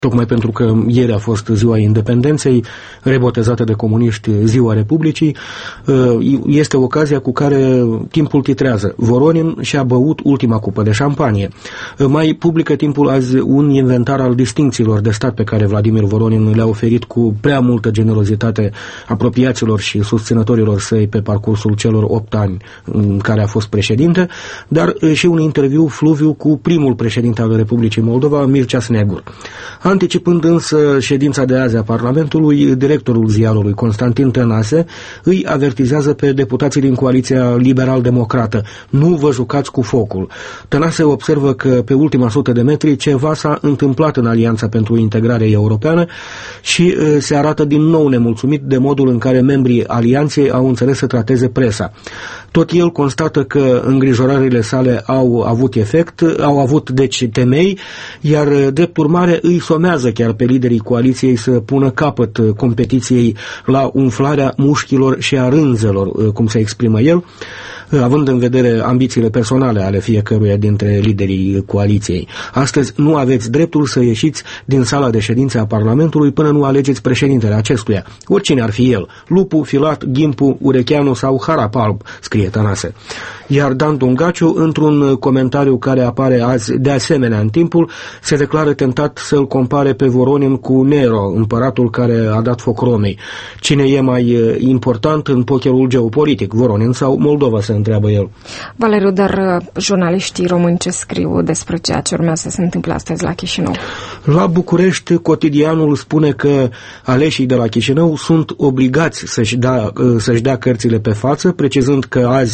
tocmai pentru că ieri a fost ziua independenței, rebotezată de comuniști ziua Republicii, este ocazia cu care timpul titrează. Voronin și-a băut ultima cupă de șampanie. Mai publică timpul azi un inventar al distincțiilor de stat pe care Vladimir Voronin le-a oferit cu prea multă generozitate apropiaților și susținătorilor săi pe parcursul celor 8 ani în care a fost președinte, dar și un interviu fluviu cu primul președinte al Republicii Moldova, Mircea Snegur. Anticipând însă ședința de azi a Parlamentului, directorul ziarului Constantin Tănase îi avertizează pe deputații din coaliția liberal-democrată: nu vă jucați cu focul. Tănase observă că pe ultima 100 de metri ceva s-a întâmplat în Alianța pentru Integrare Europeană și se arată din nou nemulțumit de modul în care membrii Alianței au înțeles să trateze presa. Tot el constată că îngrijorările sale au avut efect, au avut deci temei, iar drept urmare îi somează chiar pe liderii coaliției să pună capăt competiției la umflarea mușchilor și a rânzelor, cum se exprimă el, având în vedere ambițiile personale ale fiecăruia dintre liderii coaliției. Astăzi nu aveți dreptul să ieșiți din sala de ședințe a Parlamentului până nu alegeți președintele acestuia, oricine ar fi el, Lupu, Filat, Ghimpu, Urecheanu sau Harapalb, scrie Tănase. Iar Dan Dungaciu, într-un comentariu care apare azi de asemenea în Timpul, se declară tentat să-l compare pe Voronin cu Nero, împăratul care a dat foc Romei. Cine e mai important în pokerul geopolitic, Voronin sau Moldova, se întreabă el. Valeriu, dar jurnaliștii români ce scriu despre ceea ce urmează să se întâmple astăzi la Chișinău? La București, Cotidianul spune că aleșii de la Chișinău sunt obligați să-și dea cărțile pe față, precizând că azi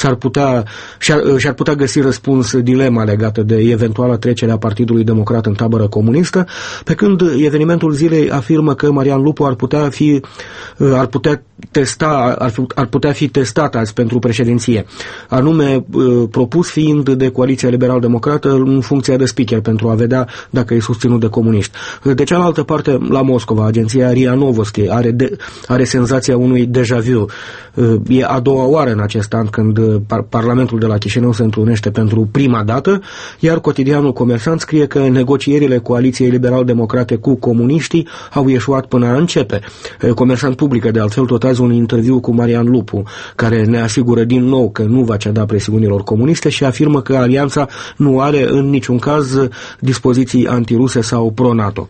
și-ar putea găsi răspuns dilema legată de eventuala trecere a Partidului Democrat în tabără comunistă, pe când evenimentul zilei afirmă că Marian Lupu ar putea fi testat azi pentru președinție, anume propus fiind de Coaliția Liberal-Democrată în funcția de speaker pentru a vedea dacă e susținut de comuniști. De cealaltă parte, la Moscova, agenția RIA Novosti are senzația unui deja vu. E a doua oară în acest an când Parlamentul de la Chișinău se întrunește pentru prima dată, iar Cotidianul Comersanт scrie că negocierile Coaliției Liberal-Democrate cu comuniștii au ieșuat până a începe. Comersanт publică de altfel tot azi un interviu cu Marian Lupu, care ne asigură din nou că nu va ceda presiunilor comuniste și afirmă că Alianța nu are în niciun caz dispoziții antiruse sau pro-NATO.